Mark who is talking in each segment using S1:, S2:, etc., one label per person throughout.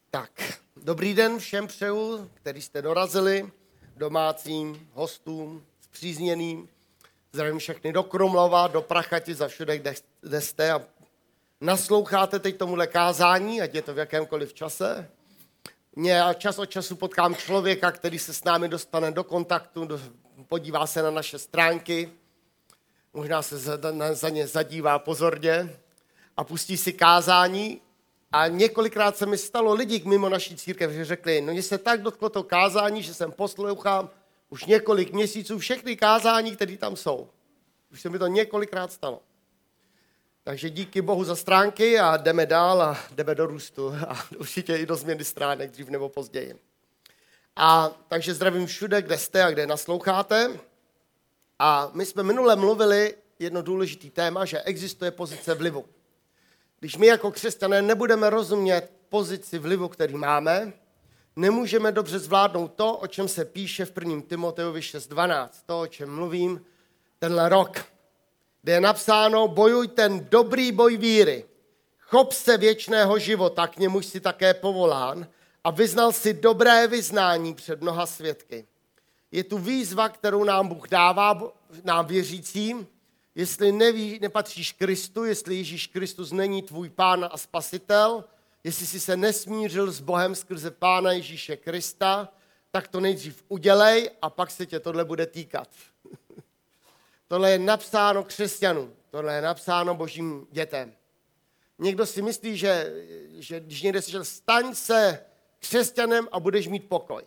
S1: Tak, dobrý den všem přeju, kteří jste dorazili, domácím, hostům, spřízněným. Zdravím všechny do Krumlova, do Prachati, za všude, kde jste a nasloucháte teď tomuhle kázání, ať je to v jakémkoliv čase. Já čas od času potkám člověka, který se s námi dostane do kontaktu, podívá se na naše stránky, možná se za ně zadívá pozorně a pustí si kázání. A několikrát se mi stalo lidi mimo naší církev, že řekli, no mě se tak dotklo to kázání, že jsem poslouchám už několik měsíců všechny kázání, které tam jsou. Už se mi to několikrát stalo. Takže díky Bohu za stránky a jdeme dál a jdeme do růstu a určitě i do změny stránek dřív nebo později. A takže zdravím všude, kde jste a kde nasloucháte. A my jsme minule mluvili jedno důležité téma, že existuje pozice vlivu. Když my jako křesťané nebudeme rozumět pozici vlivu, který máme, nemůžeme dobře zvládnout to, o čem se píše v 1. Timotejovi 6.12, to, o čem mluvím tenhle rok, kde je napsáno, bojuj ten dobrý boj víry, chop se věčného života, k němuž si také povolán a vyznal si dobré vyznání před mnoha svědky. Je tu výzva, kterou nám Bůh dává, nám věřícím. Jestli nepatříš Kristu, jestli Ježíš Kristus není tvůj pán a spasitel, jestli jsi se nesmířil s Bohem skrze pána Ježíše Krista, tak to nejdřív udělej a pak se tě tohle bude týkat. Tohle je napsáno křesťanům, tohle je napsáno božím dětem. Někdo si myslí, že když někde slyšel, staň se křesťanem a budeš mít pokoj.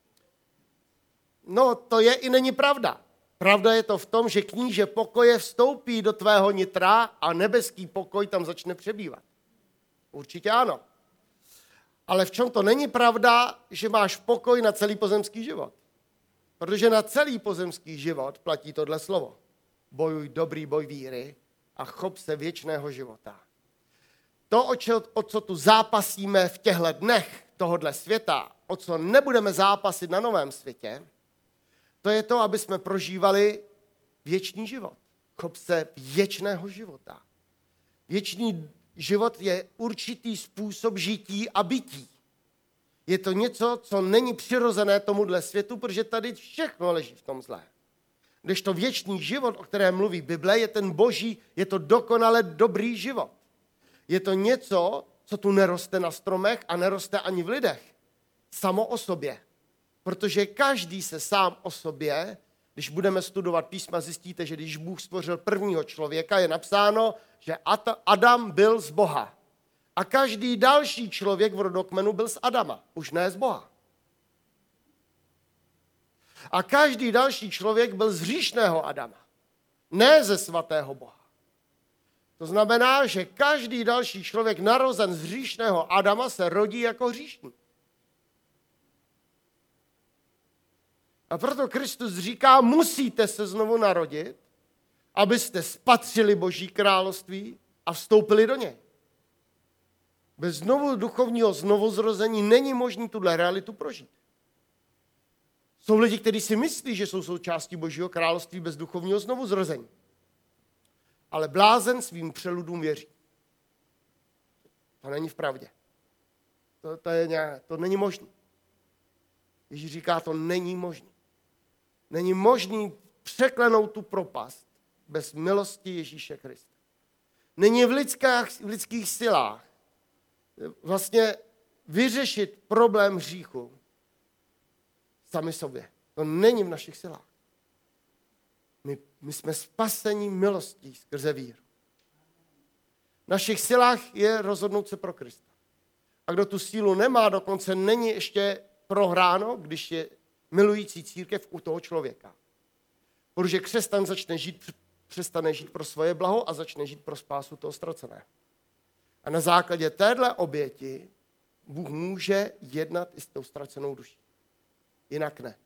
S1: No, to je i není pravda. Pravda je to v tom, že kníže pokoje vstoupí do tvého nitra a nebeský pokoj tam začne přebývat. Určitě ano. Ale v čem to není pravda, že máš pokoj na celý pozemský život? Protože na celý pozemský život platí tohle slovo. Bojuj dobrý boj víry a chop se věčného života. To, o co tu zápasíme v těchto dnech tohodle světa, o co nebudeme zápasit na novém světě, to je to, aby jsme prožívali věčný život. Chop se věčného života. Věčný život je určitý způsob žití a bytí. Je to něco, co není přirozené tomuhle světu, protože tady všechno leží v tom zlé. Když to věčný život, o kterém mluví Bible, je ten boží, je to dokonale dobrý život. Je to něco, co tu neroste na stromech a neroste ani v lidech. Samo o sobě. Protože každý se sám o sobě, když budeme studovat písma, zjistíte, že když Bůh stvořil prvního člověka, je napsáno, že Adam byl z Boha. A každý další člověk v rodokmenu byl z Adama, už ne z Boha. A každý další člověk byl z hříšného Adama, ne ze svatého Boha. To znamená, že každý další člověk narozen z hříšného Adama se rodí jako hříšník. A proto Kristus říká, musíte se znovu narodit, abyste spatřili Boží království a vstoupili do něj. Bez duchovního znovuzrození není možné tuhle realitu prožít. Jsou lidi, kteří si myslí, že jsou součástí Božího království bez duchovního znovuzrození. Ale blázen svým přeludům věří. To není v pravdě. To není možné. Ježíš říká, to není možné. Není možný překlenout tu propast bez milosti Ježíše Krista. Není v lidských silách vlastně vyřešit problém hříchu sami sobě. To není v našich silách. My jsme spaseni milostí skrze víru. V našich silách je rozhodnout se pro Krista. A kdo tu sílu nemá, dokonce není ještě prohráno, když je milující církev u toho člověka. Protože křesťan přestane žít pro svoje blaho a začne žít pro spásu toho ztraceného. A na základě téhle oběti Bůh může jednat i s tou ztracenou duší. Jinak ne.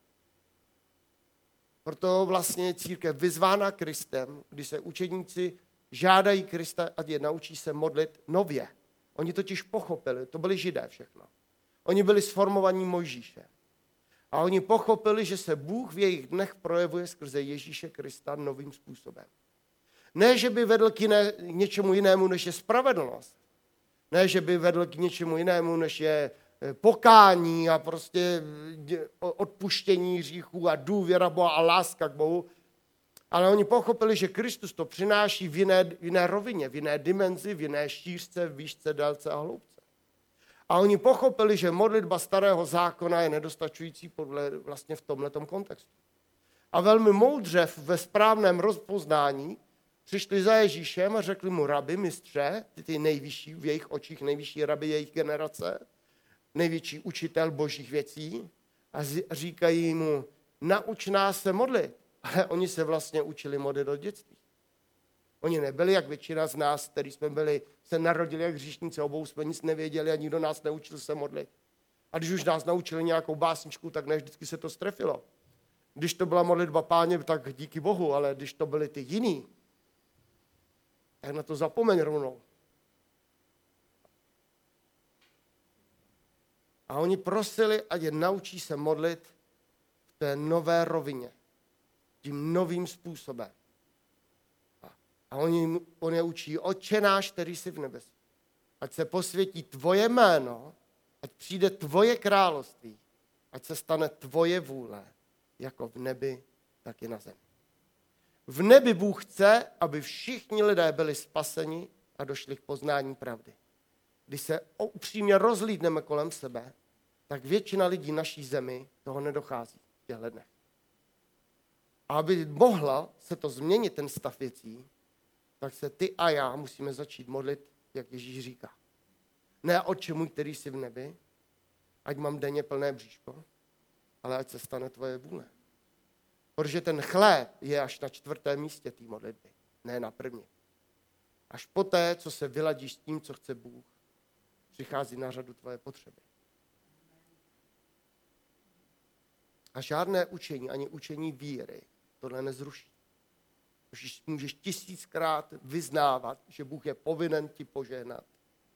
S1: Proto vlastně je církev vyzvána Kristem, když se učedníci žádají Krista, ať je naučí se modlit nově. Oni totiž pochopili, to byli Židé všechno. Oni byli sformovaní Mojžíše. A oni pochopili, že se Bůh v jejich dnech projevuje skrze Ježíše Krista novým způsobem. Ne, že by vedl k něčemu jinému, než je spravedlnost. Ne, že by vedl k něčemu jinému, než je pokání a prostě odpuštění hříchů a důvěra Boha a láska k Bohu. Ale oni pochopili, že Kristus to přináší v jiné rovině, v jiné dimenzi, v jiné šířce, výšce, délce a hloubce. A oni pochopili, že modlitba starého zákona je nedostačující vlastně v tomhletom kontextu. A velmi moudře ve správném rozpoznání přišli za Ježíšem a řekli mu: rabi, mistře, ty nejvyšší, v jejich očích nejvyšší rabi jejich generace, největší učitel božích věcí, a říkají mu: nauč nás se modlit. Ale oni se vlastně učili modlit od dětství. Oni nebyli, jak většina z nás, kteří jsme se narodili jak hříšníci, obou jsme nic nevěděli a nikdo nás neučil se modlit. A když už nás naučili nějakou básničku, tak ne vždycky se to strefilo. Když to byla modlitba Páně, tak díky Bohu, ale když to byly ty jiný, tak na to zapomeň rovnou. A oni prosili, ať je naučí se modlit v té nové rovině, tím novým způsobem. A on je učí: Otče náš, který jsi v nebesu, ať se posvětí tvoje jméno, ať přijde tvoje království, ať se stane tvoje vůle, jako v nebi, tak i na zemi. V nebi Bůh chce, aby všichni lidé byli spaseni a došli k poznání pravdy. Když se upřímně rozhlídneme kolem sebe, tak většina lidí naší zemi toho nedochází v těchto dnech. A aby mohla se to změnit, ten stav věcí, tak se ty a já musíme začít modlit, jak Ježíš říká. Ne: Otče můj, který jsi v nebi, ať mám denně plné bříško, ale ať se stane tvoje vůle. Protože ten chléb je až na 4. místě té modlitby, ne na 1. Až poté, co se vyladíš s tím, co chce Bůh, přichází na řadu tvoje potřeby. A žádné učení, ani učení víry, tohle nezruší. Můžeš 1000krát vyznávat, že Bůh je povinen ti požehnat.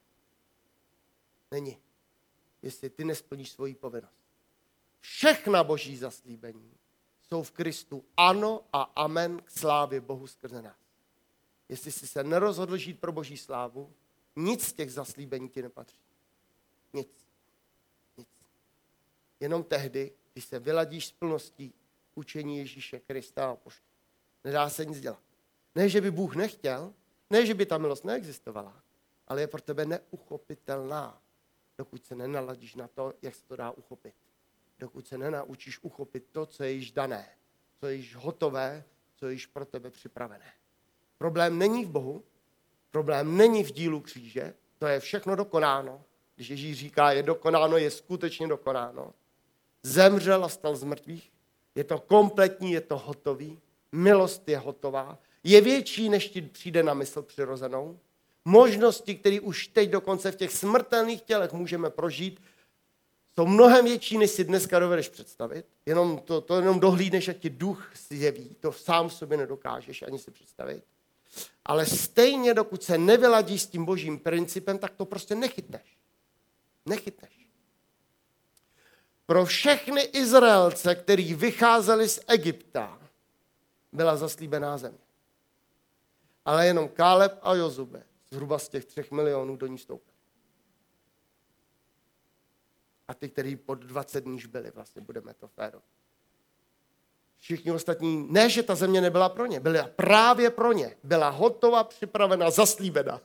S1: Není. Jestli ty nesplníš svoji povinnost. Všechna boží zaslíbení jsou v Kristu ano a amen k slávě Bohu skrze nás. Jestli jsi se nerozhodl žít pro boží slávu, nic z těch zaslíbení ti nepatří. Nic. Nic. Jenom tehdy, když se vyladíš s plností učení Ježíše Krista a apoštolů. Nedá se nic dělat. Ne, že by Bůh nechtěl, ne, že by ta milost neexistovala, ale je pro tebe neuchopitelná, dokud se nenaladíš na to, jak se to dá uchopit. Dokud se nenaučíš uchopit to, co je již dané, co je již hotové, co je již pro tebe připravené. Problém není v Bohu, problém není v dílu kříže, to je všechno dokonáno. Když Ježíš říká, je dokonáno, je skutečně dokonáno. Zemřel a stal z mrtvých, je to kompletní, je to hotový, milost je hotová, je větší, než ti přijde na mysl přirozenou. Možnosti, které už teď dokonce v těch smrtelných tělech můžeme prožít, jsou mnohem větší, než si dneska dovedeš představit. Jenom to jenom dohlídneš, jak ti duch zjeví. To sám sobě nedokážeš ani si představit. Ale stejně, dokud se nevyladíš s tím božím principem, tak to prostě nechytneš. Nechytneš. Pro všechny Izraelce, kteří vycházeli z Egypta, byla zaslíbená země. Ale jenom Káleb a Jozue, zhruba z těch 3 milionů, do ní vstoupili. A ty, kteří pod 20 dní byli, vlastně budeme to féro. Všichni ostatní, ne, že ta země nebyla pro ně, byla právě pro ně. Byla hotová, připravena, zaslíbena.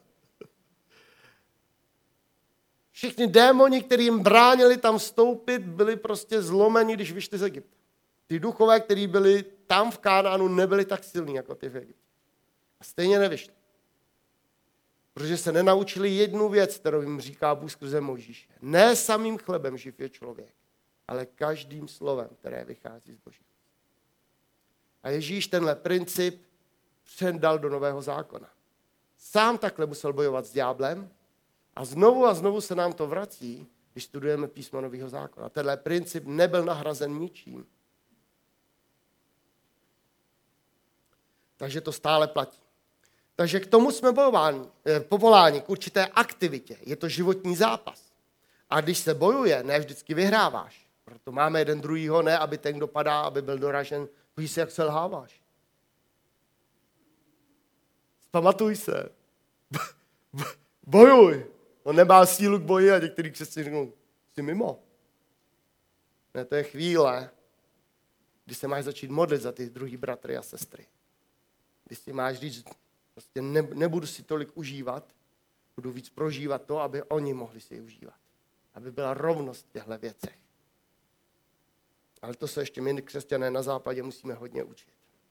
S1: Všichni démoni, kteří jim bránili tam vstoupit, byli prostě zlomeni, když vyšli z Egypta. Ty duchové, kteří byli tam v Kánánu, nebyli tak silní jako ty v Egyptě. A stejně nevyšli. Protože se nenaučili jednu věc, kterou jim říká Bůh skrze Mojžíše. Ne samým chlebem živ je člověk, ale každým slovem, které vychází z Boží. A Ježíš tenhle princip předal do Nového zákona. Sám takhle musel bojovat s ďáblem a znovu se nám to vrací, když studujeme písmo Nového zákona. Tenhle princip nebyl nahrazen ničím. Takže to stále platí. Takže k tomu jsme povoláni, k určité aktivitě. Je to životní zápas. A když se bojuje, ne vždycky vyhráváš. Proto máme jeden druhýho, ne aby ten, kdo padá, aby byl doražen. Víš se, jak selháváš. Pamatuj se. Bojuj. On nemá sílu k boji a některý křesťané řeknou, jsi mimo. Ne, to je chvíle, kdy se máš začít modlit za ty druhý bratry a sestry. Kdy si máš říct, prostě nebudu si tolik užívat, budu víc prožívat to, aby oni mohli si užívat. Aby byla rovnost v těchto věcech. Ale to se ještě my, křesťané na západě, musíme hodně učit.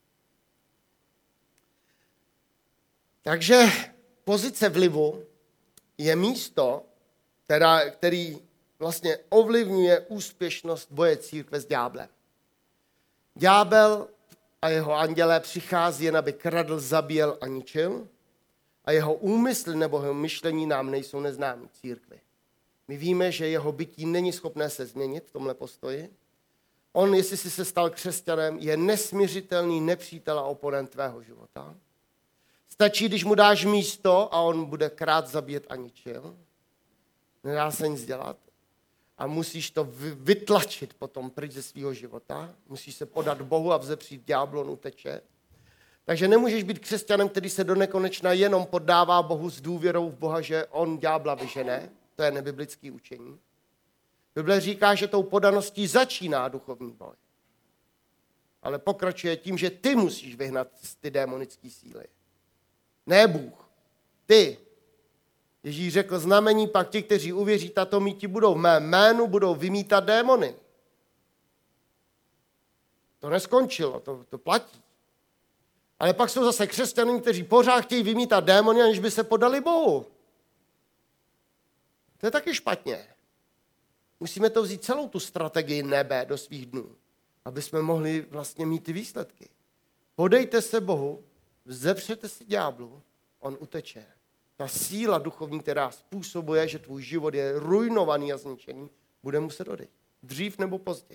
S1: Takže pozice vlivu je místo, který vlastně ovlivňuje úspěšnost boje církve s ďáblem. Ďábel a jeho andělé přichází jen, aby kradl, zabíjel a ničil, a jeho úmysly nebo jeho myšlení nám nejsou neznámí církvi. My víme, že jeho bytí není schopné se změnit v tomhle postoji. On, jestli jsi se stal křesťanem, je nesměřitelný nepřítel a oponent tvého života. Stačí, když mu dáš místo a on bude krát, zabíjet a ničil. Nedá se nic dělat. A musíš to vytlačit potom pryč ze svého života. Musíš se podat Bohu a vzepřít ďáblu, on uteče. Takže nemůžeš být křesťanem, který se do nekonečna jenom poddává Bohu s důvěrou v Boha, že on ďábla vyžene. To je nebiblické učení. Bible říká, že tou podaností začíná duchovní boj. Ale pokračuje tím, že ty musíš vyhnat ty démonické síly. Ne Bůh. Ty. Ježíš řekl znamení, pak ti, kteří uvěří, tato míti budou v mém jménu, budou vymítat démony. To neskončilo, to platí. Ale pak jsou zase křesťané, kteří pořád chtějí vymítat démony, aniž by se podali Bohu. To je taky špatně. Musíme to vzít celou tu strategii nebe do svých dnů, aby jsme mohli vlastně mít ty výsledky. Podejte se Bohu, vzepřete si ďáblu, on uteče. Ta síla duchovní, která způsobuje, že tvůj život je ruinovaný a zničený, bude muset odejít. Dřív nebo později.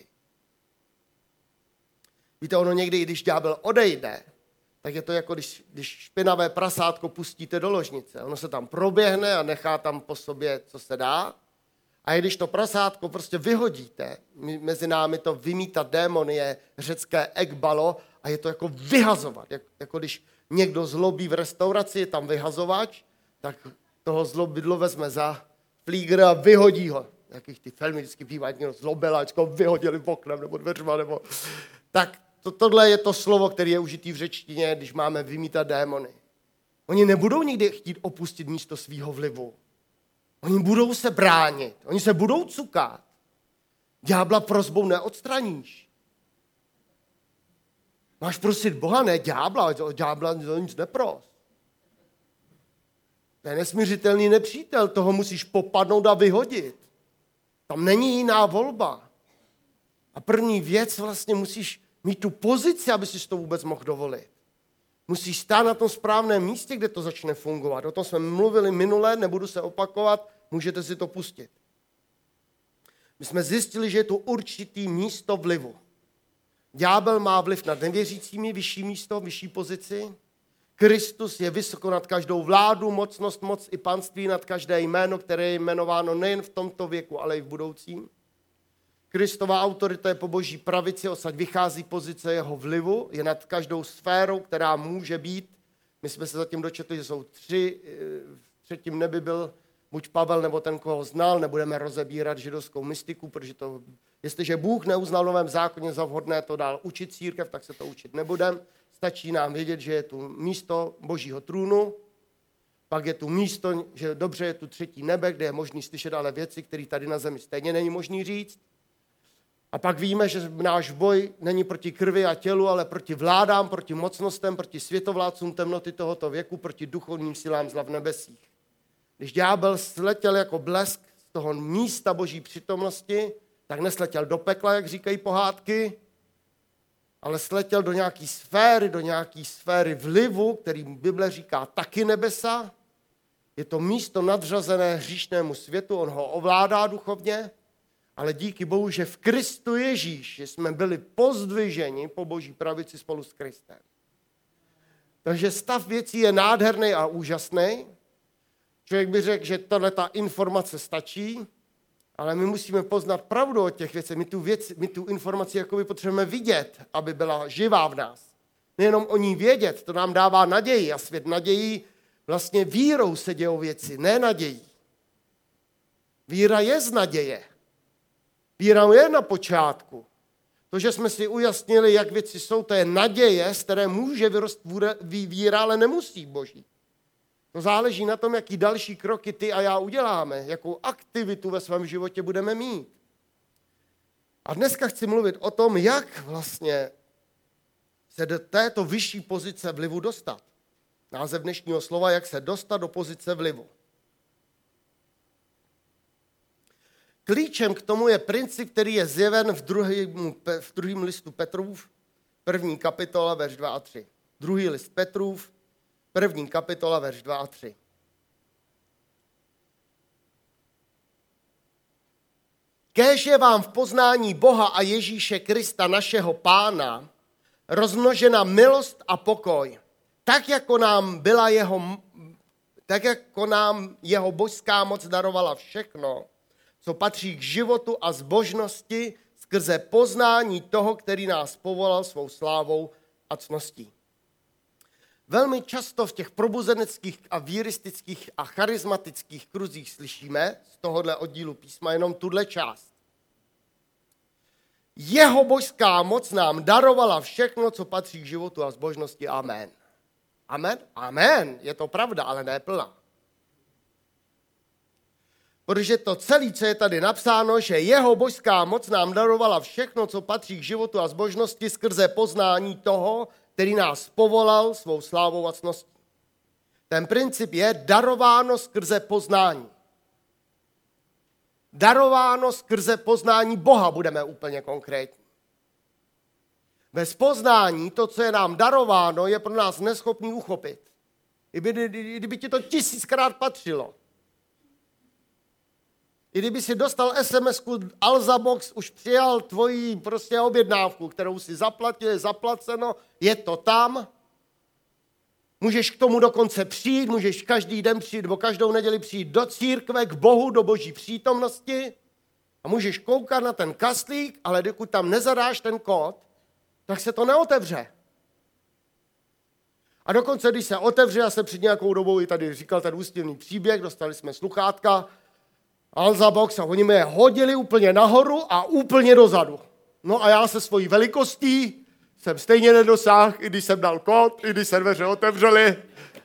S1: Víte, ono někdy, když ďábel odejde, tak je to jako když špinavé prasátko pustíte do ložnice. Ono se tam proběhne a nechá tam po sobě, co se dá. A když to prasátko prostě vyhodíte, mezi námi to vymítat démony je řecké ekbalo a je to jako vyhazovat. Jako když někdo zlobí v restauraci, je tam vyhazovač, tak toho zlobidlo vezme za flígr a vyhodí ho. Jakých ty filmy vždycky bývají, někdo zlobil a vyhodili v oknem nebo dveřma. Nebo... Tak tohle je to slovo, které je užitý v řečtině, když máme vymítat démony. Oni nebudou nikdy chtít opustit místo svýho vlivu. Oni budou se bránit, oni se budou cukat. Ďábla prosbou neodstraníš. Máš prosit Boha, ne ďábla, ďábla nic nepros. To je nesmířitelný nepřítel, toho musíš popadnout a vyhodit. Tam není jiná volba. A první věc vlastně musíš mít tu pozici, aby si to vůbec mohl dovolit. Musíš stát na tom správném místě, kde to začne fungovat. O tom jsme mluvili minule, nebudu se opakovat, můžete si to pustit. My jsme zjistili, že je tu určitý místo vlivu. Ďábel má vliv nad nevěřícími, vyšší místo, vyšší pozici. Kristus je vysoko nad každou vládu, mocnost, moc i panství, nad každé jméno, které je jmenováno nejen v tomto věku, ale i v budoucím. Kristova autorita je po boží pravici, odsaď vychází pozice jeho vlivu, je nad každou sférou, která může být. My jsme se zatím dočetli, že jsou tři, v třetím nebi byl buď Pavel, nebo ten, koho znal, nebudeme rozebírat židovskou mystiku, protože to, jestliže Bůh neuznal v Novém zákoně za vhodné to dál učit církev, tak se to učit nebudeme. Stačí nám vědět, že je tu místo božího trůnu, pak je tu místo, že dobře je tu třetí nebe, kde je možný slyšet ale věci, které tady na zemi stejně není možný říct. A pak víme, že náš boj není proti krvi a tělu, ale proti vládám, proti mocnostem, proti světovládcům temnoty tohoto věku, proti duchovním silám zla v nebesích. Když ďábel sletěl jako blesk z toho místa boží přítomnosti, tak nesletěl do pekla, jak říkají pohádky, ale sletěl do nějaké sféry vlivu, který Bible říká taky nebesa. Je to místo nadřazené hříšnému světu, on ho ovládá duchovně, ale díky Bohu, že v Kristu Ježíši jsme byli pozdviženi po boží pravici spolu s Kristem. Takže stav věcí je nádherný a úžasný. Člověk by řekl, že ta informace stačí, ale my musíme poznat pravdu o těch věcech. My tu informaci jakoby potřebujeme vidět, aby byla živá v nás. Nejenom o ní vědět, to nám dává naději a svět nadějí vlastně vírou se dějou věci, ne nadějí. Víra je z naděje. Víra je na počátku. To, že jsme si ujasnili, jak věci jsou, to je naděje, z které může vyrost víra, ale nemusí Boží. To záleží na tom, jaký další kroky ty a já uděláme, jakou aktivitu ve svém životě budeme mít. A dneska chci mluvit o tom, jak vlastně se do této vyšší pozice vlivu dostat. Název dnešního slova, jak se dostat do pozice vlivu. Klíčem k tomu je princip, který je zjeven v druhém listu Petrův, 1. kapitola, verš 2 a 3. Druhý list Petrův, 1. kapitola, verš 2 a 3. Kéž je vám v poznání Boha a Ježíše Krista, našeho Pána, rozmnožena milost a pokoj, tak jako nám jeho božská moc darovala všechno, co patří k životu a zbožnosti skrze poznání toho, který nás povolal svou slávou a ctností. Velmi často v těch probuzeneckých a víristických a charismatických kruzích slyšíme z tohohle oddílu písma jenom tuhle část. Jeho božská moc nám darovala všechno, co patří k životu a zbožnosti. Amen. Amen? Amen. Je to pravda, ale ne plná. Protože to celé, co je tady napsáno, že jeho božská moc nám darovala všechno, co patří k životu a zbožnosti skrze poznání toho, který nás povolal svou slávou a ctností. Ten princip je darováno skrze poznání. Darováno skrze poznání Boha, budeme úplně konkrétní. Bez poznání to, co je nám darováno, je pro nás neschopný uchopit. Kdyby ti to 1000krát patřilo. I kdyby si dostal SMS-ku Alzabox, už přijal tvoji objednávku, kterou si zaplatil, je zaplaceno, je to tam. Můžeš k tomu dokonce přijít, můžeš každý den přijít, nebo každou neděli přijít do církve, k Bohu, do Boží přítomnosti a můžeš koukat na ten kaslík, ale dokud tam nezadáš ten kód, tak se to neotevře. A dokonce, když se otevře, já jsem před nějakou dobou i tady říkal ten úsměvný příběh, dostali jsme sluchátka, Alzabox a oni mi je hodili úplně nahoru a úplně dozadu. No a já se svojí velikostí jsem stejně nedosáhl, i když jsem dal kód, i když se dveře otevřely.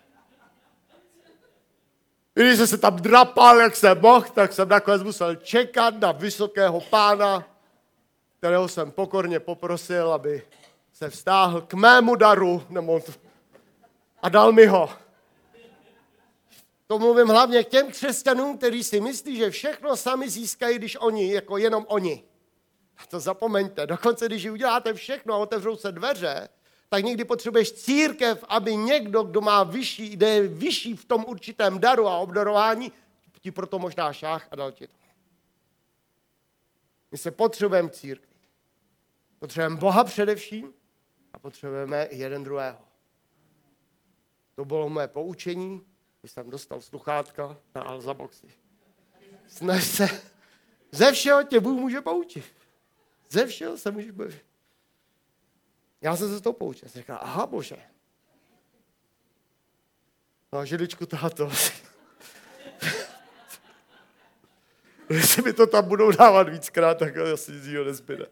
S1: I když jsem se tam drapal, jak jsem mohl, tak jsem nakonec musel čekat na vysokého pána, kterého jsem pokorně poprosil, aby se vztáhl k mému daru a dal mi ho. To mluvím hlavně k těm křesťanům, kteří si myslí, že všechno sami získají, když oni, jako jenom oni. A to zapomeňte. Dokonce, když uděláte všechno a otevřou se dveře, tak někdy potřebuješ církev, aby někdo, kdo má vyšší, jde vyšší v tom určitém daru a obdarování, ti proto možná šáh a dal ti to. My se potřebujeme církvi. Potřebujeme Boha především a potřebujeme jeden druhého. To bylo moje poučení, když jsem dostal sluchátka na Alzaboxy. Snaž se, ze všeho tě Bůh může poučit. Ze všeho se můžeš poučit. Já jsem se to poučil. Jsem říkal, aha Bože. No židličku táto. Jestli mi to tam budou dávat víckrát, tak asi z něho nezbyde.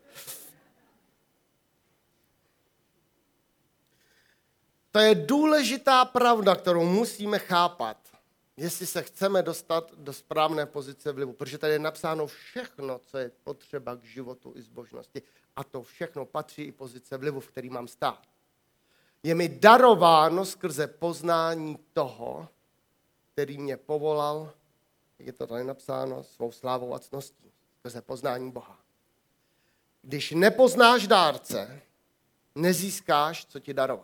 S1: To je důležitá pravda, kterou musíme chápat, jestli se chceme dostat do správné pozice vlivu. Protože tady je napsáno všechno, co je potřeba k životu i zbožnosti. A to všechno patří i pozice vlivu, v který mám stát. Je mi darováno skrze poznání toho, který mě povolal, jak je to tady napsáno, svou slávou a ctností. Skrze poznání Boha. Když nepoznáš dárce, nezískáš, co ti daroval.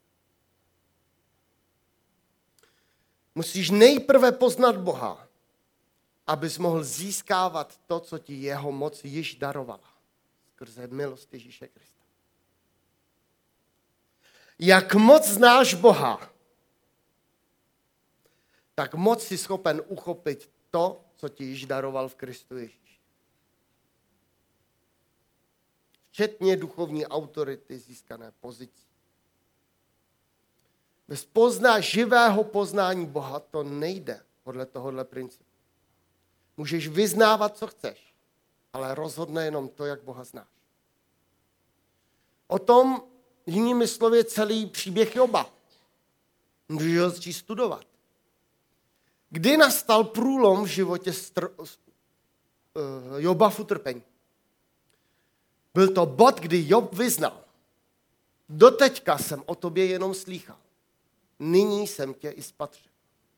S1: Musíš nejprve poznat Boha, abys mohl získávat to, co ti jeho moc již darovala. Skrze milost Ježíše Krista. Jak moc znáš Boha, tak moc jsi schopen uchopit to, co ti již daroval v Kristu Ježíši. Včetně duchovní autority získané pozicí. Bez živého poznání Boha to nejde podle tohohle principu. Můžeš vyznávat, co chceš. ale rozhodne jenom to, jak Boha znáš. O tom, jinými slovy, celý příběh Joba. Můžeš ho začít studovat. Kdy nastal průlom v životě Joba v utrpení? Byl to bod, kdy Job vyznal. Doteďka jsem o tobě jenom slýchal. Nyní jsem tě i spatřil.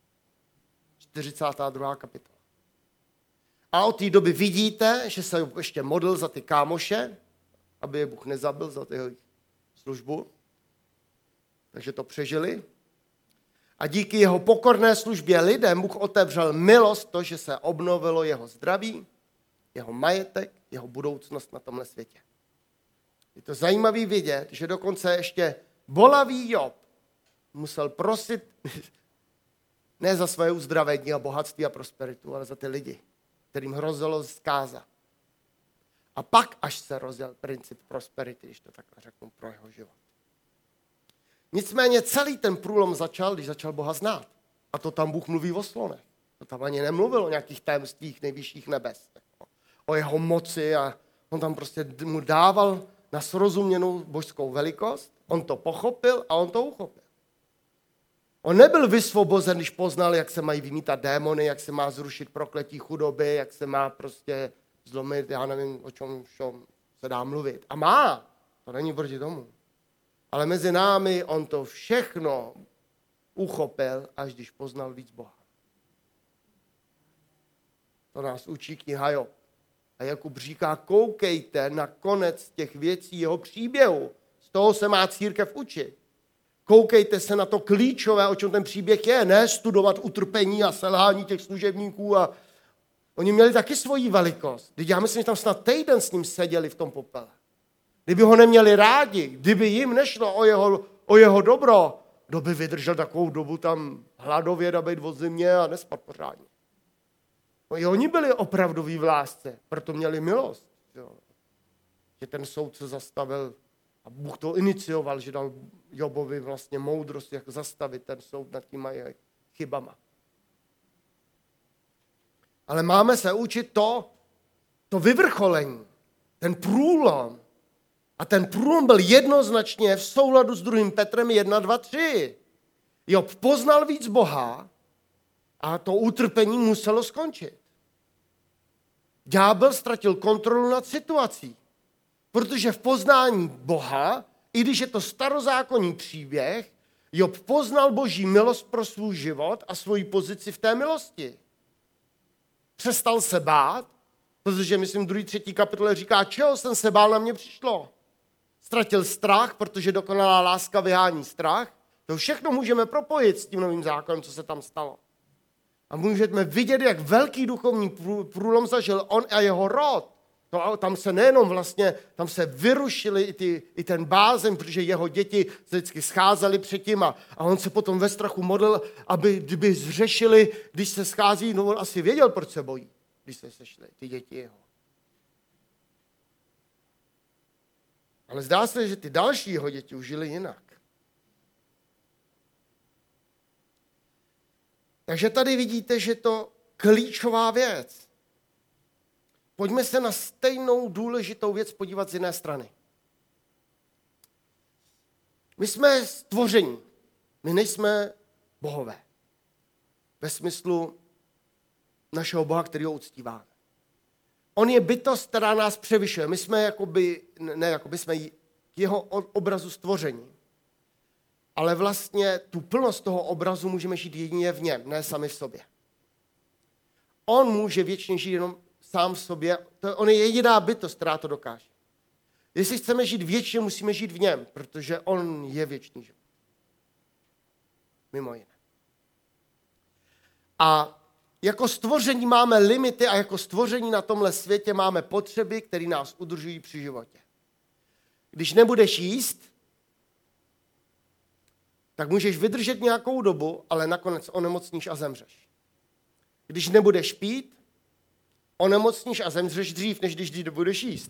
S1: 42. kapitola. A od té doby vidíte, že se Job ještě modlil za ty kámoše, aby je Bůh nezabil za jeho službu. Takže to přežili. A díky jeho pokorné službě lidem Bůh otevřel milost, to, že se obnovilo jeho zdraví, jeho majetek, jeho budoucnost na tomhle světě. Je to zajímavý vidět, že dokonce ještě bolavý Job musel prosit ne za své uzdravení a bohatství a prosperitu, ale za ty lidi, kterým hrozilo zkáza. A pak až se rozjel princip prosperity, když to takhle řeknu, pro jeho život. Nicméně celý ten průlom začal, když začal Boha znát. A to tam Bůh mluví o slonech. To tam ani nemluvil o nějakých tajemstvích nejvyšších nebes. O jeho moci a on tam prostě mu dával na srozuměnou božskou velikost. On to pochopil a on to uchopil. On nebyl vysvobozen, když poznal, jak se mají vymítat démony, jak se má zrušit prokletí chudoby, jak se má prostě zlomit, já nevím, o čem se dá mluvit. A má, to není proti tomu. Ale mezi námi on to všechno uchopil, až když poznal víc Boha. To nás učí kniha Job. A Jakub říká, koukejte na konec těch věcí jeho příběhu. Z toho se má církev učit. Koukejte se na to klíčové, o čem ten příběh je. Ne studovat utrpení a selhání těch služebníků. A oni měli taky svoji velikost. Teď já myslím, že tam snad týden s ním seděli v tom popele. Kdyby ho neměli rádi, kdyby jim nešlo o jeho dobro, kdo by vydržel takovou dobu tam hladovět a být od zimě a nespat pořádně. No i oni byli opravdoví v lásce, proto měli milost. Jo. Že ten soudce zastavil a Bůh to inicioval, že dal Jobovi vlastně moudrost, jak zastavit ten soud nad těma chybama. Ale máme se učit to vyvrcholení, ten průlom. A ten průlom byl jednoznačně v souladu s 2. Petrem 1, 2, 3. Job poznal víc Boha a to utrpení muselo skončit. Ďábel ztratil kontrolu nad situací, protože v poznání Boha, i když je to starozákonní příběh, Job poznal Boží milost pro svůj život a svoji pozici v té milosti. Přestal se bát, protože myslím 2. 3. kapitole říká, čeho jsem se bál, na mě přišlo. Ztratil strach, protože dokonalá láska vyhání strach. To všechno můžeme propojit s tím novým zákonem, co se tam stalo. A můžeme vidět, jak velký duchovní průlom zažil on a jeho rod. Tam se nejenom vlastně, tam se vyrušili i ten bázeň, protože jeho děti se vždycky scházely předtím a on se potom ve strachu modlil, aby kdyby zřešili, když se schází, no on asi věděl, proč se bojí, když se sešli ty děti jeho. Ale zdá se, že ty další jeho děti už žili jinak. Takže tady vidíte, že to klíčová věc. Pojďme se na stejnou důležitou věc podívat z jiné strany. My jsme stvoření. My nejsme bohové. Ve smyslu našeho Boha, který ho uctíváme. On je bytost, která nás převyšuje. My jsme jsme k jeho obrazu stvoření. Ale vlastně tu plnost toho obrazu můžeme žít jedině v něm, ne sami v sobě. On může věčně žít jenom sám v sobě. On je jediná bytost, která to dokáže. Jestli chceme žít věčně, musíme žít v něm, protože on je věčný život. Mimo jiné. A jako stvoření máme limity a jako stvoření na tomhle světě máme potřeby, které nás udržují při životě. Když nebudeš jíst, tak můžeš vydržet nějakou dobu, ale nakonec onemocníš a zemřeš. Když nebudeš pít, onemocníš a zemřeš dřív, než když budeš jíst.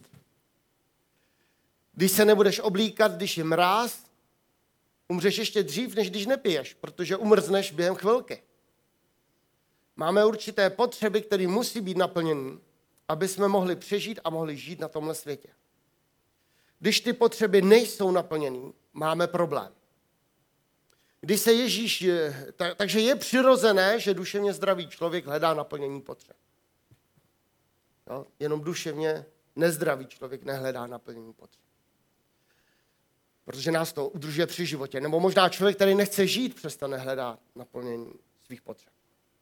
S1: Když se nebudeš oblíkat, když je mráz, umřeš ještě dřív, než když nepiješ, protože umrzneš během chvilky. Máme určité potřeby, které musí být naplněny, aby jsme mohli přežít a mohli žít na tomhle světě. Když ty potřeby nejsou naplněný, máme problém. Když se Ježíš, takže je přirozené, že duševně zdravý člověk hledá naplnění potřeb. Jo? Jenom duševně nezdravý člověk nehledá naplnění potřeb. Protože nás to udržuje při životě. Nebo možná člověk, který nechce žít, přesto nehledá naplnění svých potřeb.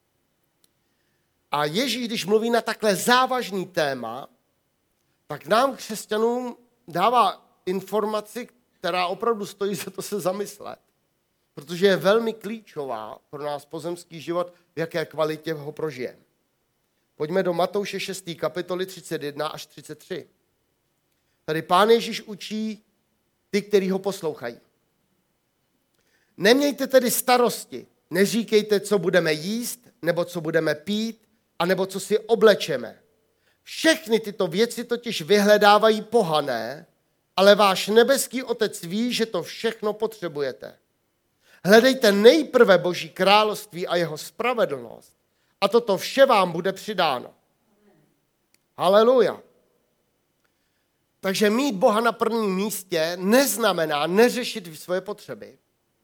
S1: A Ježíš, když mluví na takhle závažný téma, tak nám, křesťanům, dává informaci, která opravdu stojí za to se zamyslet. Protože je velmi klíčová pro nás pozemský život, v jaké kvalitě ho prožijeme. Pojďme do Matouše 6. kapitoly 31 až 33. Tady Pán Ježíš učí ty, kteří ho poslouchají. Nemějte tedy starosti, neříkejte, co budeme jíst, nebo co budeme pít, anebo co si oblečeme. Všechny tyto věci totiž vyhledávají pohané, ale váš nebeský Otec ví, že to všechno potřebujete. Hledejte nejprve Boží království a jeho spravedlnost a toto vše vám bude přidáno. Haleluja. Takže mít Boha na prvním místě neznamená neřešit svoje potřeby,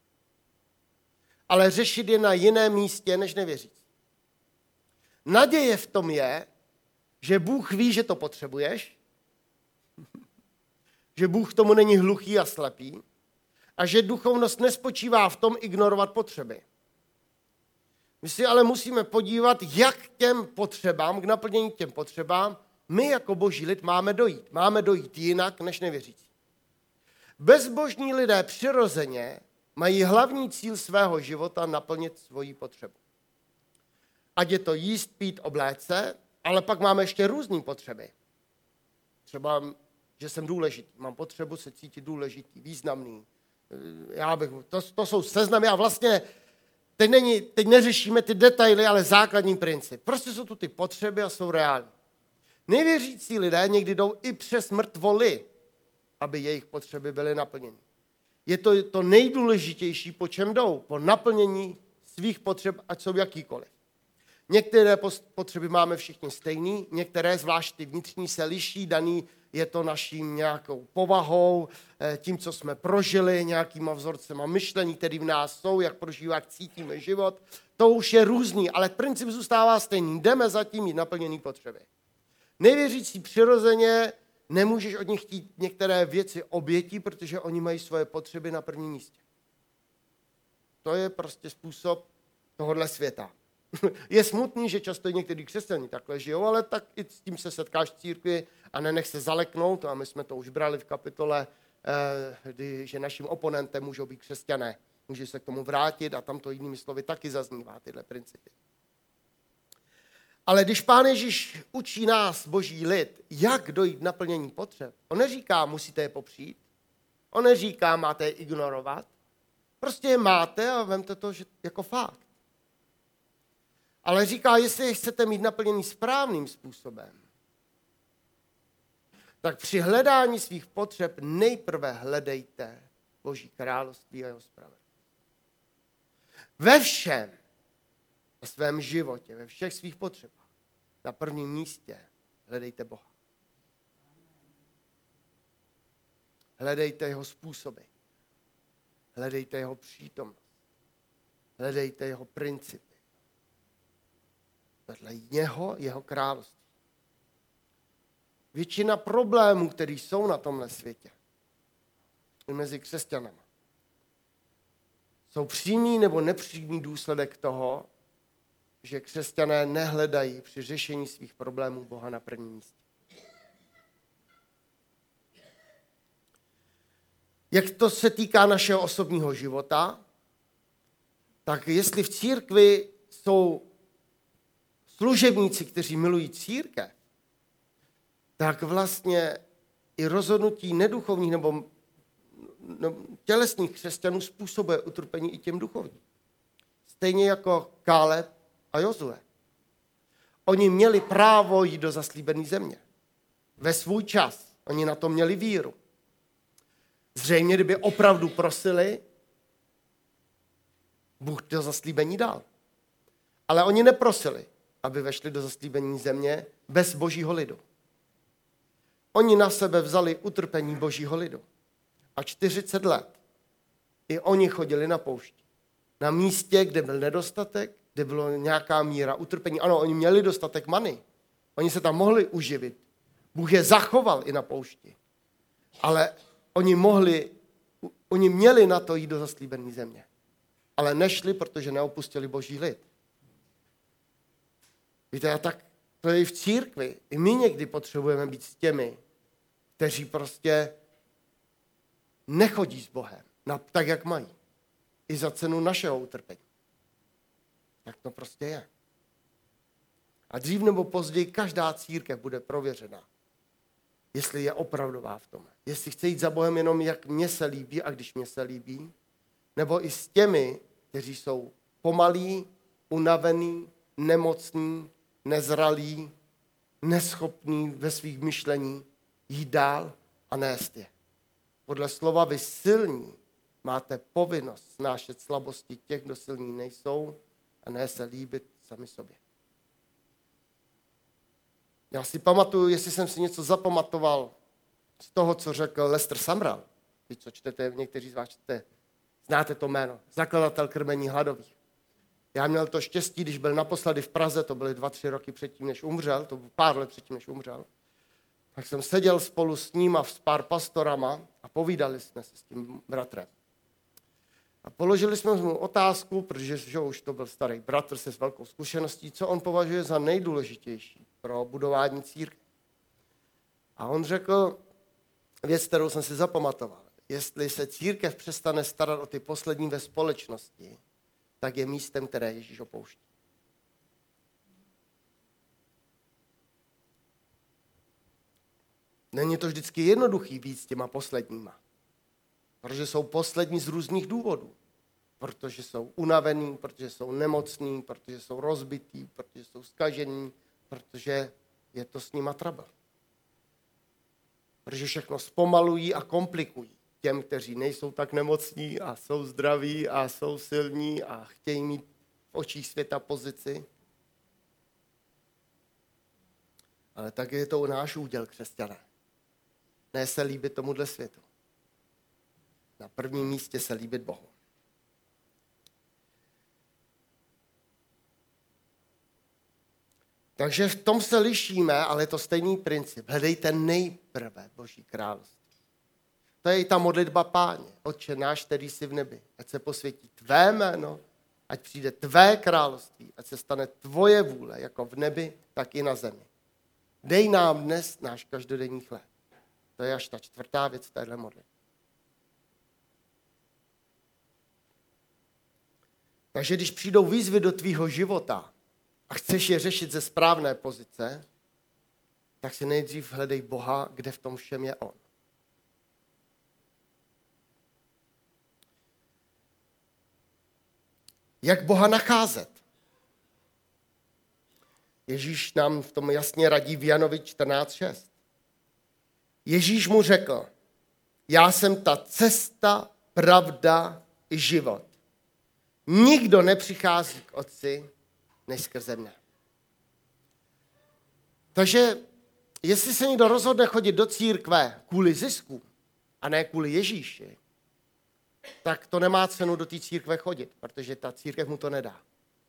S1: ale řešit je na jiném místě než nevěřící. Naděje v tom je, že Bůh ví, že to potřebuješ, že Bůh tomu není hluchý a slepý a že duchovnost nespočívá v tom ignorovat potřeby. My si ale musíme podívat, jak k těm potřebám, k naplnění těm potřebám, my jako boží lid máme dojít. Máme dojít jinak než nevěřící. Bezbožní lidé přirozeně mají hlavní cíl svého života naplnit svoji potřebu. Ať je to jíst, pít, obléct se, ale pak máme ještě různé potřeby. Třeba, že jsem důležitý. Mám potřebu se cítit důležitý, významný. To jsou seznamy a vlastně teď neřešíme ty detaily, ale základní princip. Prostě jsou tu ty potřeby a jsou reální. Nevěřící lidé někdy jdou i přes mrtvoly, aby jejich potřeby byly naplněny. Je to nejdůležitější, po čem jdou, po naplnění svých potřeb, ať jsou jakýkoliv. Některé potřeby máme všichni stejný, některé, zvlášť ty vnitřní, se liší, daný je to naším nějakou povahou, tím, co jsme prožili, nějakýma vzorcema myšlení, které v nás jsou, jak prožíváme, jak cítíme život. To už je různý, ale princip zůstává stejný. Jdeme zatím mít naplněný potřeby. Nevěřící přirozeně nemůžeš od nich chtít některé věci obětí, protože oni mají svoje potřeby na prvním místě. To je prostě způsob tohohle světa. Je smutný, že často některý křesťané takhle žijou, ale tak i s tím se setkáš v církvi a nenech se zaleknout. A my jsme to už brali v kapitole, že naším oponentem můžou být křesťané. Může se k tomu vrátit a tam to jinými slovy taky zaznívá tyhle principy. Ale když Pán Ježíš učí nás, boží lid, jak dojít naplnění potřeb, on neříká, musíte je popřít, on neříká, máte je ignorovat, prostě je máte a vemte to jako fakt. Ale říká, jestli je chcete mít naplněný správným způsobem, tak při hledání svých potřeb nejprve hledejte Boží království a jeho spravedlnost. Ve všem, ve svém životě, ve všech svých potřebách, na prvním místě hledejte Boha. Hledejte jeho způsoby. Hledejte jeho přítomnost. Hledejte jeho principy. Vedle něho, jeho království. Většina problémů, které jsou na tomhle světě, mezi křesťanama, jsou přímý nebo nepřímý důsledek toho, že křesťané nehledají při řešení svých problémů Boha na prvním místě. Jak to se týká našeho osobního života, tak jestli v církvi jsou služebníci, kteří milují církev, tak vlastně i rozhodnutí neduchovních nebo tělesných křesťanů způsobuje utrpení i těm duchovním. Stejně jako Káleb a Jozue. Oni měli právo jít do zaslíbené země. Ve svůj čas. Oni na to měli víru. Zřejmě, kdyby opravdu prosili, Bůh to zaslíbení dal. Ale oni neprosili. aby vešli do zaslíbení země bez božího lidu. Oni na sebe vzali utrpení božího lidu. A 40 let i oni chodili na poušti. Na místě, kde byl nedostatek, kde bylo nějaká míra utrpení. Ano, oni měli dostatek many. Oni se tam mohli uživit. Bůh je zachoval i na poušti. Ale oni měli na to jít do zaslíbené země. Ale nešli, protože neopustili boží lid. Víte, a tak to je i v církvi. I my někdy potřebujeme být s těmi, kteří prostě nechodí s Bohem tak, jak mají. I za cenu našeho utrpení. Tak to prostě je. A dřív nebo později každá církev bude prověřena, jestli je opravdová v tom. Jestli chce jít za Bohem jenom, jak mně se líbí a když mně se líbí, nebo i s těmi, kteří jsou pomalí, unavený, nemocní, nezralí, neschopní ve svých myšlení jít dál a nést je. Podle slova vy silní máte povinnost snášet slabosti těch, kdo silní nejsou a ne se líbit sami sobě. Já si pamatuju, jestli jsem si něco zapamatoval z toho, co řekl Lester Sumrall. Vy, co čtete, někteří z vás čtete, znáte to jméno. Zakladatel krmení hladových. Já měl to štěstí, když byl naposledy v Praze, to byly 2-3 roky předtím, než umřel, to bylo pár let předtím, než umřel. Tak jsem seděl spolu s ním a s pár pastorama a povídali jsme se s tím bratrem. A položili jsme mu otázku, protože už to byl starý bratr se s velkou zkušeností, co on považuje za nejdůležitější pro budování církve. A on řekl věc, kterou jsem si zapamatoval. Jestli se církev přestane starat o ty poslední ve společnosti, tak je místem, které Ježíš opouští. Není to vždycky jednoduchý víc s těma posledníma. Protože jsou poslední z různých důvodů. Protože jsou unavení, protože jsou nemocní, protože jsou rozbití, protože jsou zkažení, protože je to s nima trouble. Protože všechno zpomalují a komplikují těm, kteří nejsou tak nemocní a jsou zdraví a jsou silní a chtějí mít v očích světa pozici. Ale tak je to náš úděl, křesťané. Ne se líbit tomuhle světu. Na prvním místě se líbit Bohu. Takže v tom se lišíme, ale je to stejný princip. Hledejte nejprve Boží království. To je i ta modlitba Páně. Otče náš, který jsi v nebi. Ať se posvětí tvé jméno, ať přijde tvé království, ať se stane tvoje vůle, jako v nebi, tak i na zemi. Dej nám dnes náš každodenní chléb. To je až ta 4. věc v téhle modlitbě. Takže když přijdou výzvy do tvýho života a chceš je řešit ze správné pozice, tak si nejdřív hledej Boha, kde v tom všem je On. Jak Boha nacházet? Ježíš nám v tom jasně radí v Janovi 14:6. Ježíš mu řekl, já jsem ta cesta, pravda i život. Nikdo nepřichází k Otci, než skrze mne. Takže jestli se někdo rozhodne chodit do církve kvůli zisku a ne kvůli Ježíši, tak to nemá cenu do té církve chodit, protože ta církev mu to nedá.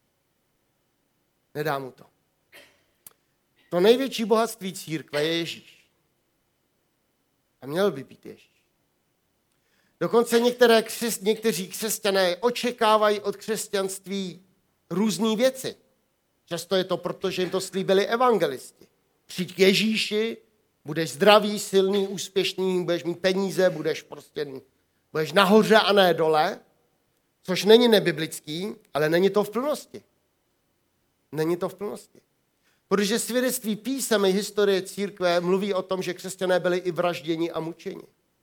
S1: Nedá mu to. To největší bohatství církve je Ježíš. A měl by být Ježíš. Dokonce někteří křesťané očekávají od křesťanství různé věci. Často je to proto, že jim to slíbili evangelisti. Přijď k Ježíši, budeš zdravý, silný, úspěšný, budeš mít peníze, budeš nahoře a ne dole, což není nebiblický, ale není to v plnosti. Není to v plnosti. Protože svědectví písem i historie církve mluví o tom, že křesťané byli i vražděni a mučeni.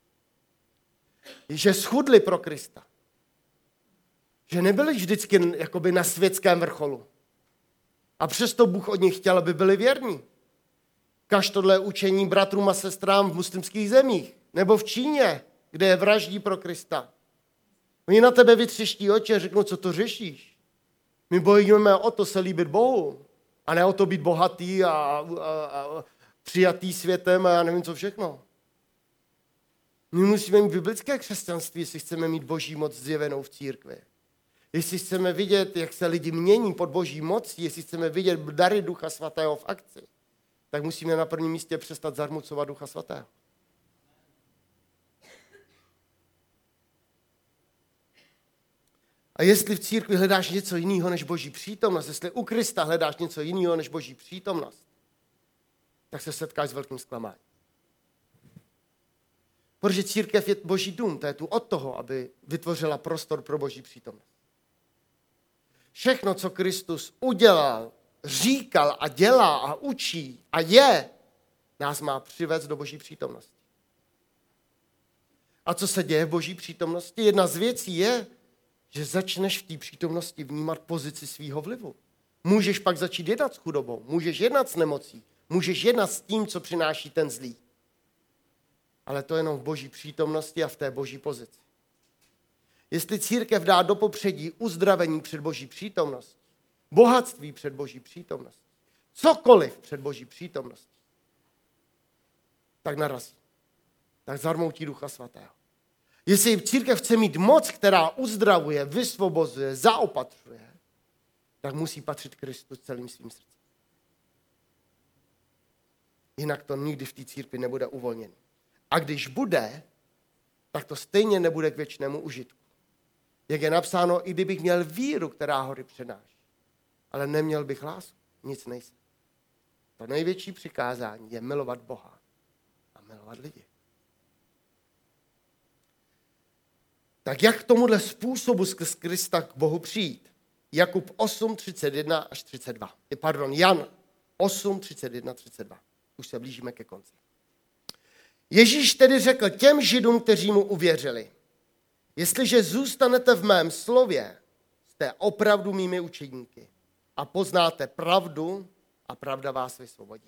S1: Že schudli pro Krista. Že nebyli vždycky jakoby na světském vrcholu. A přesto Bůh od nich chtěl, aby byli věrní. Kaž tohle učení bratrům a sestrám v muslimských zemích. Nebo v Číně, kde je vraždí pro Krista. Oni na tebe vytřeští oči a řeknou, co to řešíš. My bojujeme o to se líbit Bohu. A ne o to být bohatý a přijatý světem a já nevím co všechno. My musíme mít biblické křesťanství, jestli chceme mít boží moc zjevenou v církvi. Jestli chceme vidět, jak se lidi mění pod boží mocí, jestli chceme vidět dary Ducha Svatého v akci, tak musíme na prvním místě přestat zarmucovat Ducha Svatého. A jestli v církvi hledáš něco jiného než boží přítomnost, jestli u Krista hledáš něco jiného než boží přítomnost, tak se setkáš s velkým zklamáním. Protože církev je boží dům, to je tu od toho, aby vytvořila prostor pro boží přítomnost. Všechno, co Kristus udělal, říkal a dělá a učí a je, nás má přivést do boží přítomnosti. A co se děje v boží přítomnosti? Jedna z věcí je, že začneš v té přítomnosti vnímat pozici svýho vlivu. Můžeš pak začít jednat s chudobou, můžeš jednat s nemocí, můžeš jednat s tím, co přináší ten zlý. Ale to jenom v boží přítomnosti a v té boží pozici. Jestli církev dá do popředí uzdravení před boží přítomností, bohatství před boží přítomností, cokoliv před boží přítomností, tak narazí. Tak zarmoutí Ducha Svatého. Jestli církev chce mít moc, která uzdravuje, vysvobozuje, zaopatřuje, tak musí patřit Kristu celým svým srdcem. Jinak to nikdy v té církvi nebude uvolněné. A když bude, tak to stejně nebude k věčnému užitku. Jak je napsáno, i kdybych měl víru, která hory přenáší, ale neměl bych lásku, nic nejsem. To největší přikázání je milovat Boha a milovat lidi. Tak jak k tomuhle způsobu skrz Krista k Bohu přijít? Jakub 8, 31 až 32. Jan 8, 31, 32. Už se blížíme ke konci. Ježíš tedy řekl těm Židům, kteří mu uvěřili, jestliže zůstanete v mém slově, jste opravdu mými učedníky a poznáte pravdu a pravda vás vysvobodí.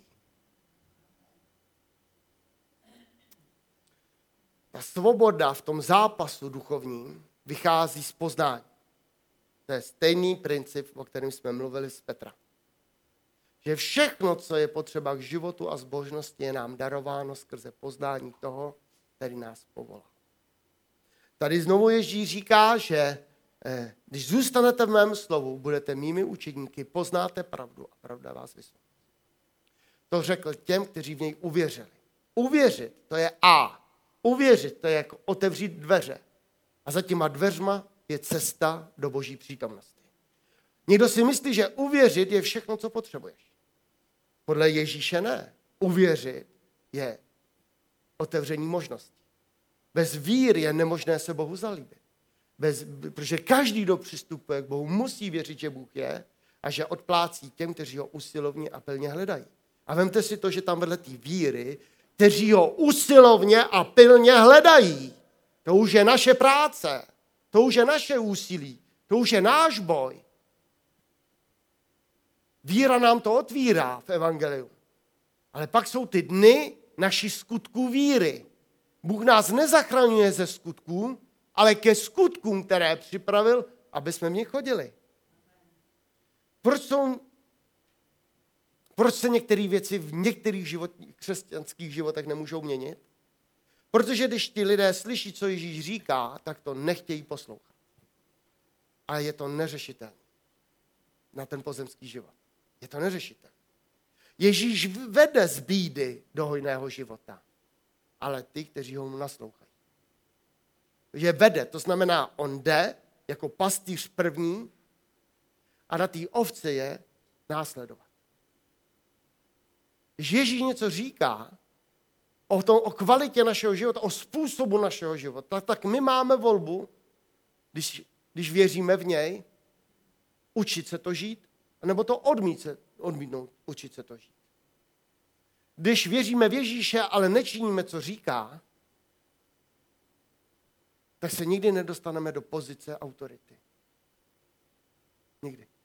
S1: Ta svoboda v tom zápasu duchovním vychází z poznání. To je stejný princip, o kterém jsme mluvili s Petra. Že všechno, co je potřeba k životu a zbožnosti, je nám darováno skrze poznání toho, který nás povolal. Tady znovu Ježíš říká, že když zůstanete v mém slovu, budete mými učedníky, poznáte pravdu a pravda vás vysvobodí. To řekl těm, kteří v něj uvěřili. Uvěřit, to je A. Uvěřit, to je jako otevřít dveře. A za těma dveřma je cesta do boží přítomnosti. Někdo si myslí, že uvěřit je všechno, co potřebuješ. Podle Ježíše ne. Uvěřit je otevření možností. Bez víry je nemožné se Bohu zalíbit. Protože každý, kdo přistupuje k Bohu, musí věřit, že Bůh je a že odplácí těm, kteří ho usilovně a pilně hledají. A vemte si to, že tam vedle té víry, kteří ho usilovně a pilně hledají. To už je naše práce. To už je naše úsilí. To už je náš boj. Víra nám to otvírá v evangeliu. Ale pak jsou ty dny naší skutků víry. Bůh nás nezachraňuje ze skutků, ale ke skutkům, které připravil, aby jsme v nich chodili. Proč se některé věci v některých křesťanských životech nemůžou měnit? Protože když ti lidé slyší, co Ježíš říká, tak to nechtějí poslouchat. A je to neřešitelné na ten pozemský život. Je to neřešitelné. Ježíš vede z bídy do hojného života, ale ty, kteří ho naslouchají. Je vede, to znamená, on jde jako pastýř první a na té ovce je následovat. Když Ježíš něco říká o kvalitě našeho života, o způsobu našeho života, tak my máme volbu, když věříme v něj, učit se to žít, nebo to odmítnout, učit se to žít. Když věříme v Ježíše, ale nečiníme, co říká, tak se nikdy nedostaneme do pozice autority. Nikdy.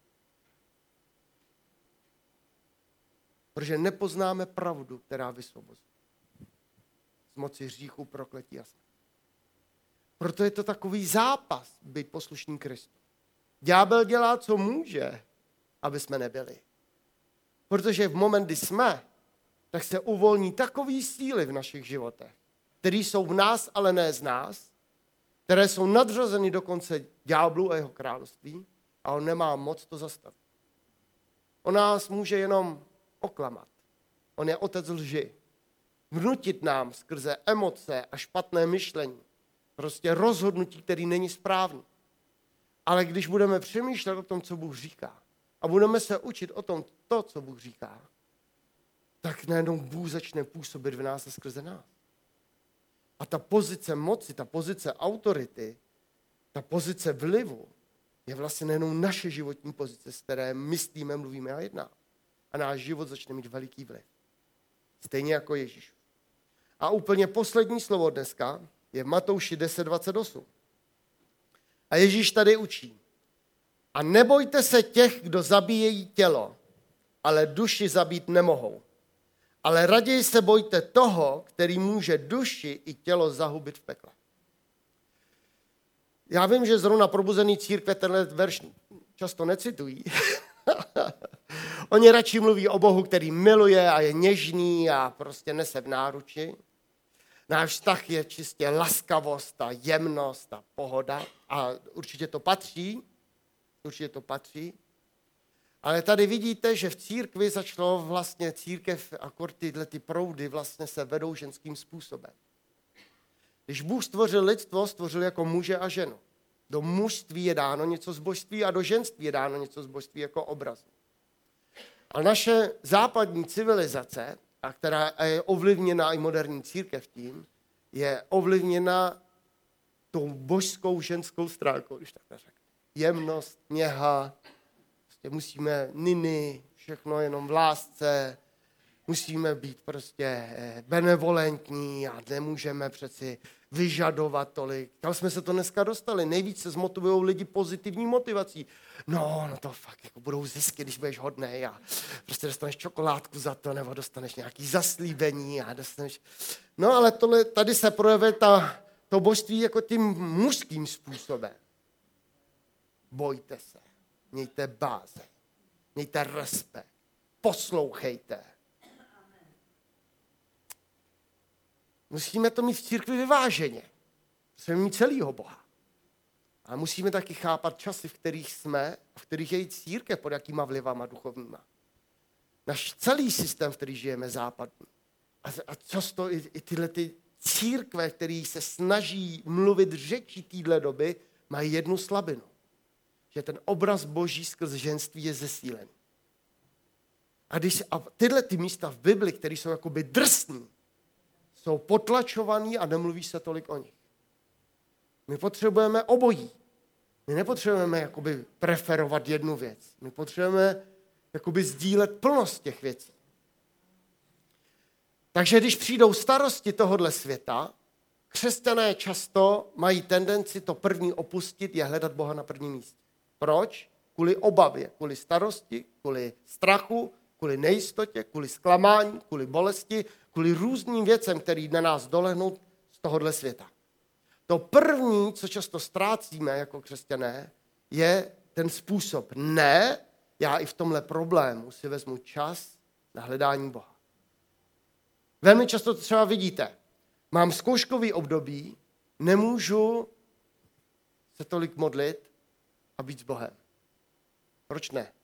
S1: Protože nepoznáme pravdu, která vysvobozí. Z moci hříchu, prokletí a smrti. Proto je to takový zápas být poslušný Kristu. Ďábel dělá, co může, aby jsme nebyli. Protože v moment, kdy jsme, tak se uvolní takový síly v našich životech, které jsou v nás, ale ne z nás, které jsou nadřazeny dokonce ďáblu a jeho království a on nemá moc to zastavit. On nás může jenom oklamat. On je otec lži. Vnutit nám skrze emoce a špatné myšlení. Prostě rozhodnutí, který není správný. Ale když budeme přemýšlet o tom, co Bůh říká, a budeme se učit o tom, co Bůh říká, tak najednou Bůh začne působit v nás a skrze nás. A ta pozice moci, ta pozice autority, ta pozice vlivu je vlastně nejenom naše životní pozice, z které myslíme, mluvíme a jednáme. A náš život začne mít veliký vliv. Stejně jako Ježíš. A úplně poslední slovo dneska je v Matouši 10:28. A Ježíš tady učí. A nebojte se těch, kdo zabíjejí tělo, ale duši zabít nemohou. Ale raději se bojte toho, který může duši i tělo zahubit v pekle. Já vím, že zrovna probuzený církve tenhle verš často necitují. Oni radši mluví o Bohu, který miluje a je něžný a prostě nese v náruči. Náš vztah je čistě laskavost a jemnost a pohoda a určitě to patří. Ale tady vidíte, že v církvi začalo vlastně církev a tyhle ty proudy vlastně se vedou ženským způsobem. Když Bůh stvořil lidstvo, stvořil jako muže a ženu. Do mužství je dáno něco z božství a do ženství je dáno něco z božství jako obrazu. A naše západní civilizace, a která je ovlivněna i moderní církev tím, je ovlivněna tou božskou ženskou stránkou, když tak řeknu. Jemnost, něha, musíme všechno jenom v lásce, musíme být prostě benevolentní a nemůžeme přeci vyžadovat tolik. Kam jsme se to dneska dostali? Nejvíc se zmotivují lidi pozitivní motivací. No to fakt jako budou zisky, když budeš hodnej a prostě dostaneš čokoládku za to, nebo dostaneš nějaký zaslíbení a dostaneš... No ale tady se projevuje to božství jako tím mužským způsobem. Bojte se. Mějte bázeň, mějte respekt, poslouchejte. Musíme to mít v církvi vyváženě. Musíme mít celýho Boha. A musíme taky chápat časy, v kterých jsme, v kterých je i církev pod jakýma vlivama duchovníma. Náš celý systém, v který žijeme, západní. A často i tyhle ty církve, které se snaží mluvit řečí téhle doby, mají jednu slabinu. Že ten obraz Boží skrz ženství je zesílený. A tyhle ty místa v Bibli, které jsou jakoby drsný, jsou potlačovaný a nemluví se tolik o nich. My potřebujeme obojí. My nepotřebujeme jakoby preferovat jednu věc. My potřebujeme jakoby sdílet plnost těch věcí. Takže když přijdou starosti tohodle světa, křesťané často mají tendenci to první opustit, je hledat Boha na prvním místě. Proč? Kvůli obavě, kvůli starosti, kvůli strachu, kvůli nejistotě, kvůli zklamání, kvůli bolesti, kvůli různým věcem, který na nás dolehnou z tohohle světa. To první, co často ztrácíme jako křesťané, je ten způsob. Ne, já i v tomhle problému si vezmu čas na hledání Boha. Velmi často to třeba vidíte. Mám zkouškový období, nemůžu se tolik modlit a být s Bohem. Proč ne?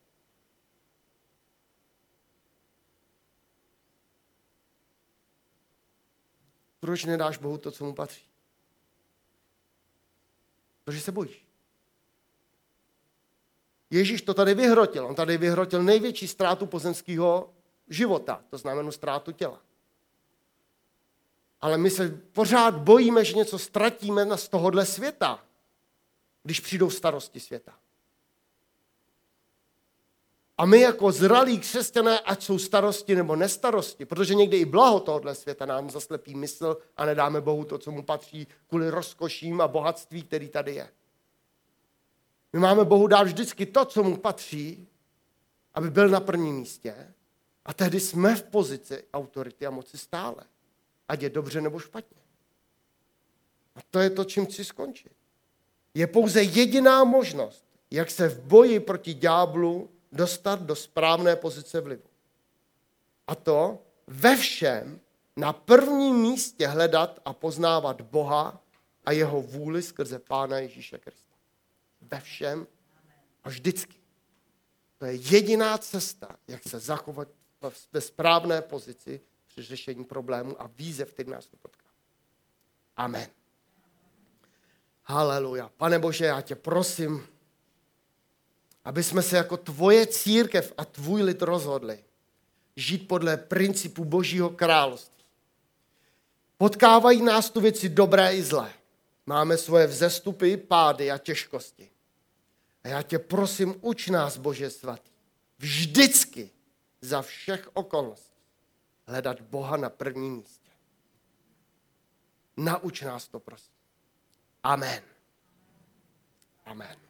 S1: Proč nedáš Bohu to, co mu patří? Protože se bojíš. Ježíš to tady vyhrotil. On tady vyhrotil největší ztrátu pozemského života, to znamená ztrátu těla. Ale my se pořád bojíme, že něco ztratíme z tohohle světa, když přijdou starosti světa. A my jako zralí křesťané, ať jsou starosti nebo nestarosti, protože někdy i blaho tohohle světa nám zaslepí mysl a nedáme Bohu to, co mu patří, kvůli rozkoším a bohatství, který tady je. My máme Bohu dát vždycky to, co mu patří, aby byl na prvním místě a tehdy jsme v pozici autority a moci stále. Ať je dobře nebo špatně. A to je to, čím chci skončit. Je pouze jediná možnost, jak se v boji proti ďáblu dostat do správné pozice vlivu. A to ve všem na prvním místě hledat a poznávat Boha a jeho vůli skrze Pána Ježíše Krista. Ve všem a vždycky. To je jediná cesta, jak se zachovat ve správné pozici při řešení problémů a výzev, který nás potká. Amen. Haleluja. Pane Bože, já tě prosím, aby jsme se jako tvoje církev a tvůj lid rozhodli žít podle principu Božího království. Potkávají nás tu věci dobré i zlé. Máme svoje vzestupy, pády a těžkosti. A já tě prosím, uč nás, Bože svatý, vždycky za všech okolností hledat Boha na prvním místě. Nauč nás to, prosím. Amen. Amen.